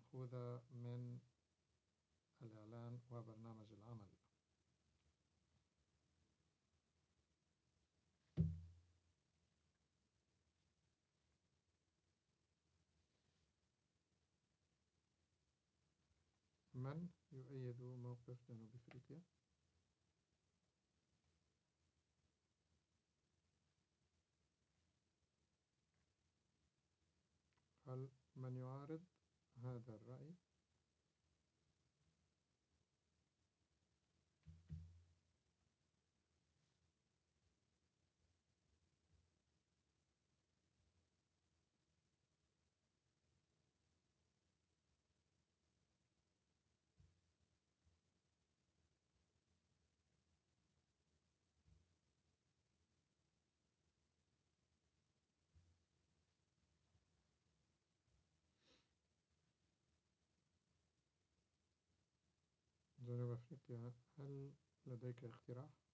مأخوذة من الإعلان وبرنامج العمل. من يؤيد موقف جنوب أفريقيا؟ هل من يعارض هذا الرأي؟ جنوب أفريقيا، هل لديك اقتراح؟